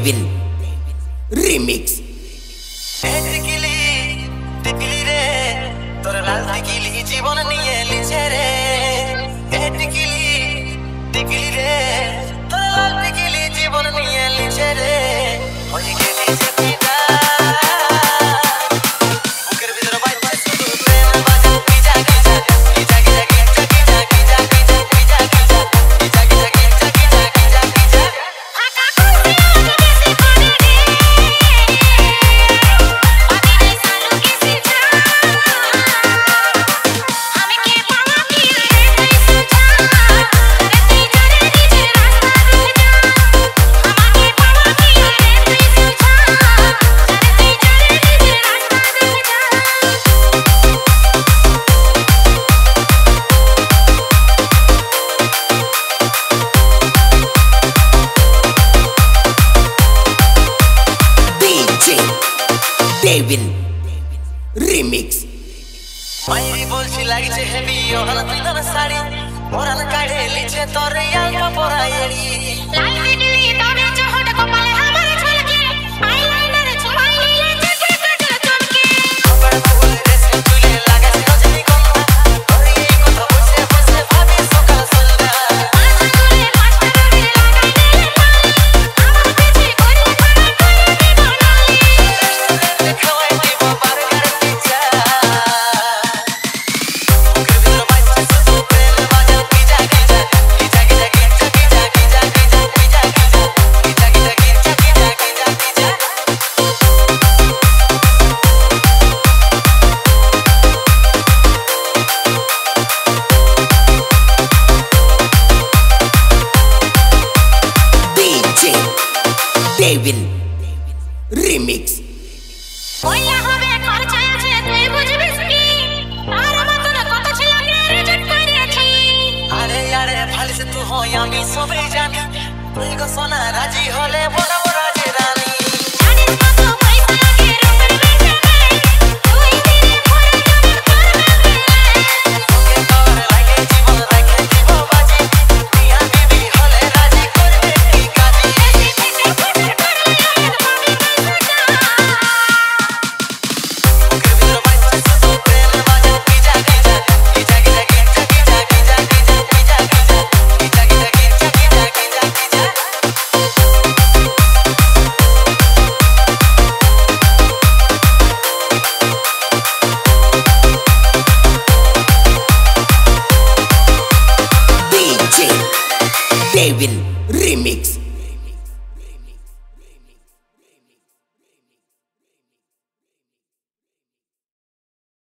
Devin Remix टिकली रे तोर लाल टिकली जीवन निये लिछे रे टिकली रे तोर लाल टिकली जीवन निये लिछे रे होई गेली जे पिता बुकेर भीतर बाइते शुधु प्रेम बाजे गिजा गिजा गिजा गिजा गिजा गिजा गिजा गिजा गिजा गिजा गिजा गिजा गिजा गिजा गिजा आका खुशी देसी कोने रे अभी सालू किसी जा हमें के पावा किया रे कैसे जा करती करे दीजे रास्ता रुक जा हमें के पावा किया रे कैसे जा करती करे दीजे रास्ता रुक जा DJ Devin Remix मायरी बोलची लागीचे हेवी ओहन तिलन साडी ओरन काढे लिचे तोर यांग पोरायडी लाल टिकली तोरे चोहट कपाले हमारे छलके आईलाइनर छुपाई ले चके कटल चमके बड़ फूल रेस चुले लागे रजनी गंधा तोरी को तो बसे बसे भाभी सकाल संधा पास चले मास्टर रे लगाई ले पाली आवा पीछे कोरी पड़ा कोरी बनाली देखवाई दीवा बार कर पिचा बुकेर भीतर बाइते शुधु प्रेम बाजे गिजा गिजा गिजा गिजा गिजा गिजा गिजा गिजा गिजा गिजा गिजा गिजा गिजा DJ Devin Remix ওইলা হবে খরচা আছে তুই বুঝবি কি আর মতন কত ছিল রিজেক্ট করেছি আরে আরে ভালো সে তু হয় আমি সবে জানি তুই গো সোনা রাজি হলে বড় বড় রাজি রানী জানিস কত পয়সা লাগে রূপের বেশে নাই তুই দিনে ভরে কেমন করবে তোকে তোর লাগে জীবন রাখে জীব বাজি মিয়া বিবি হলে রাজি করবে কি কাজী বেশি বেশি করলে আমি ভাবি পয়সা বুকের ভিতর বাইতে শুধু প্রেম বাজে গিজা গিজা গিজা গিজা গিজা গিজা গিজা গিজা গিজা গিজা গিজা গিজা গিজা DJ Devin